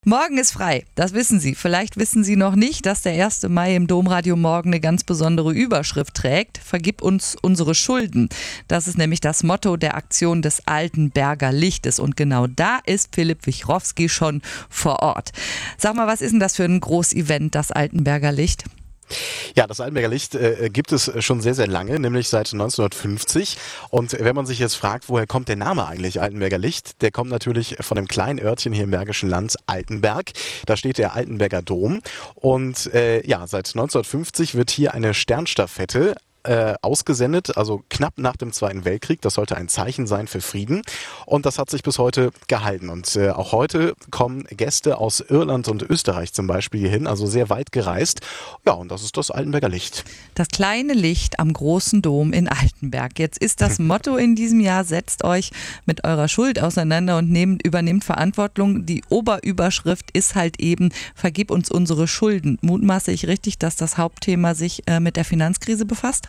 Morgen ist frei, das wissen Sie. Vielleicht wissen Sie noch nicht, dass der 1. Mai im Domradio morgen eine ganz besondere Überschrift trägt. Vergib uns unsere Schulden. Das ist nämlich das Motto der Aktion des Altenberger Lichtes. Und genau da ist Philipp Wichrowski schon vor Ort. Sag mal, was ist denn das für ein Großevent, das Altenberger Licht? Ja, das Altenberger Licht gibt es schon sehr, sehr lange, nämlich seit 1950. Und wenn man sich jetzt fragt, woher kommt der Name eigentlich Altenberger Licht, der kommt natürlich von dem kleinen Örtchen hier im Bergischen Land, Altenberg. Da steht der Altenberger Dom. Und seit 1950 wird hier eine Sternstaffette ausgesendet, also knapp nach dem Zweiten Weltkrieg. Das sollte ein Zeichen sein für Frieden. Und das hat sich bis heute gehalten. Und auch heute kommen Gäste aus Irland und Österreich zum Beispiel hier hin, also sehr weit gereist. Ja, und das ist das Altenberger Licht. Das kleine Licht am großen Dom in Altenberg. Jetzt ist das Motto in diesem Jahr: setzt euch mit eurer Schuld auseinander und übernehmt Verantwortung. Die Oberüberschrift ist halt eben: vergib uns unsere Schulden. Mutmaße ich richtig, dass das Hauptthema sich mit der Finanzkrise befasst?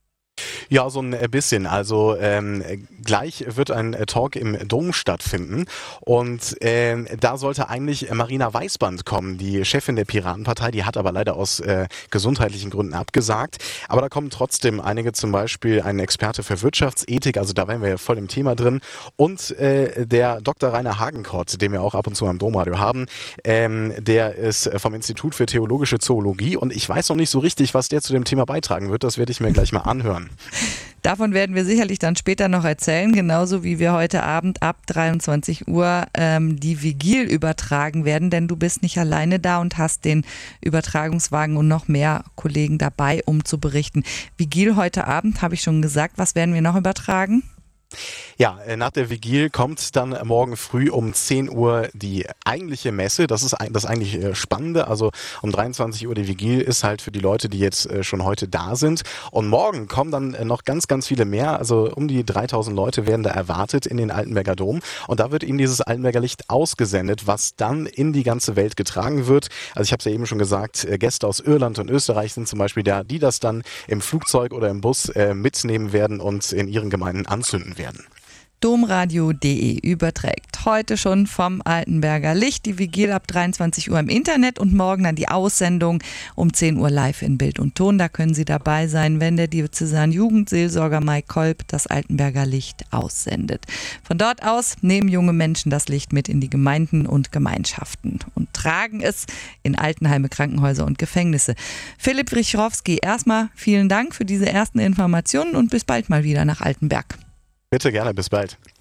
Ja, so ein bisschen. Also gleich wird ein Talk im Dom stattfinden und da sollte eigentlich Marina Weißband kommen, die Chefin der Piratenpartei. Die hat aber leider aus gesundheitlichen Gründen abgesagt. Aber da kommen trotzdem einige, zum Beispiel ein Experte für Wirtschaftsethik, also da wären wir ja voll im Thema drin, und der Dr. Rainer Hagenkort, den wir auch ab und zu am Domradio haben, der ist vom Institut für Theologische Zoologie und ich weiß noch nicht so richtig, was der zu dem Thema beitragen wird. Das werde ich mir gleich mal anhören. Davon werden wir sicherlich dann später noch erzählen, genauso wie wir heute Abend ab 23 Uhr die Vigil übertragen werden, denn du bist nicht alleine da und hast den Übertragungswagen und noch mehr Kollegen dabei, um zu berichten. Vigil heute Abend, habe ich schon gesagt. Was werden wir noch übertragen? Ja, nach der Vigil kommt dann morgen früh um 10 Uhr die eigentliche Messe. Das ist das eigentlich Spannende. Also um 23 Uhr die Vigil ist halt für die Leute, die jetzt schon heute da sind. Und morgen kommen dann noch ganz, ganz viele mehr. Also um die 3000 Leute werden da erwartet in den Altenberger Dom. Und da wird ihnen dieses Altenberger Licht ausgesendet, was dann in die ganze Welt getragen wird. Also ich habe es ja eben schon gesagt, Gäste aus Irland und Österreich sind zum Beispiel da, die das dann im Flugzeug oder im Bus mitnehmen werden und in ihren Gemeinden anzünden werden. Domradio.de überträgt heute schon vom Altenberger Licht die Vigil ab 23 Uhr im Internet und morgen dann die Aussendung um 10 Uhr live in Bild und Ton. Da können Sie dabei sein, wenn der Diözesan-Jugendseelsorger Mike Kolb das Altenberger Licht aussendet. Von dort aus nehmen junge Menschen das Licht mit in die Gemeinden und Gemeinschaften und tragen es in Altenheime, Krankenhäuser und Gefängnisse. Philipp Wichrowski, erstmal vielen Dank für diese ersten Informationen und bis bald mal wieder nach Altenberg. Bitte gerne, bis bald.